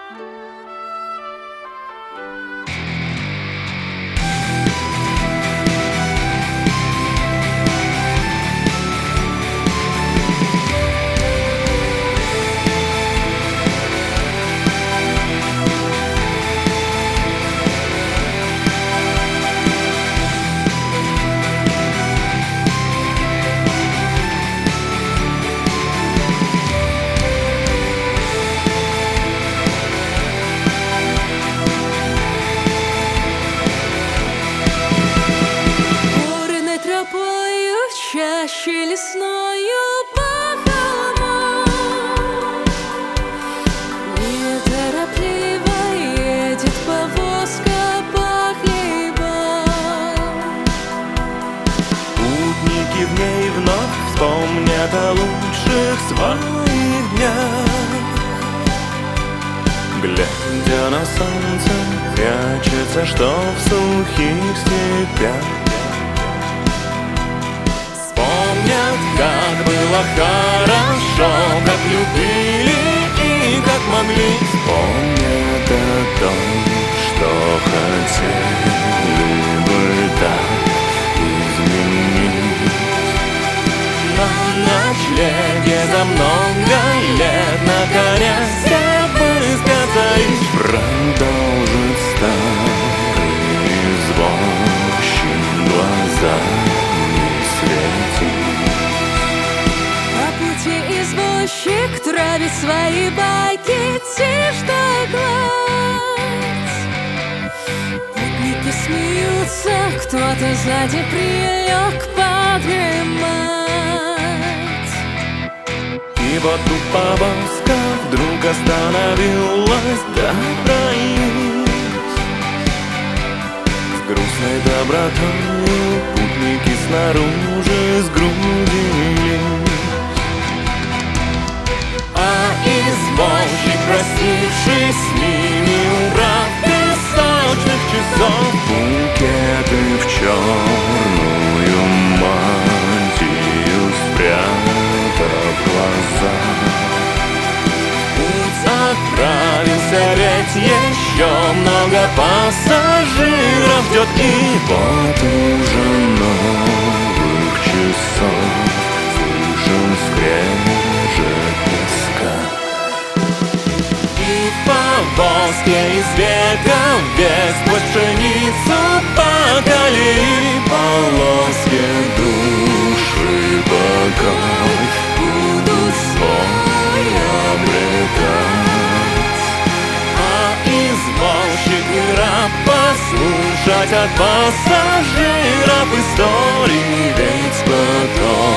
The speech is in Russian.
Чаще лесною по холмам неторопливо едет повозка по хлебам. Путники в ней вновь вспомнят о лучших своих днях. Глядя на солнце, прячется, что в сухих степях. Как было хорошо, как любили и как могли. Вспомнят о том, что хотели бы так изменить. На ночлеге за много лет наконец все выспятся и продолжит старый извозчик глазами светить. Извозчик травит свои байки, тишь да гладь. Путники смеются, кто-то сзади прилег подремать. И вот тут повозка вдруг остановилась, да проилась. С грустной добротой путники снаружи сгрудились. Извозчик, простившись с ними, убрав песочных часов букеты в черную мантию, спрятав глаза, путь отправился, ведь еще много пассажиров ждет. И вот уже новых часов слышен скрежет песка. Повозке из века в век сквозь пшеницу по колеи, полоски души покой будут свой обретать. А извозчик и раб послушать от пассажиров истории, ведь потом